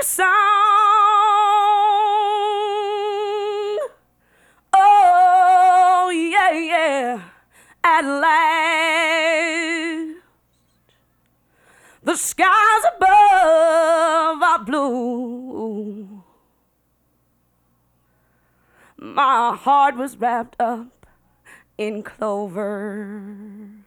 a song. Oh, yeah, yeah. At last, the skies above are blue. My heart was wrapped up in clover.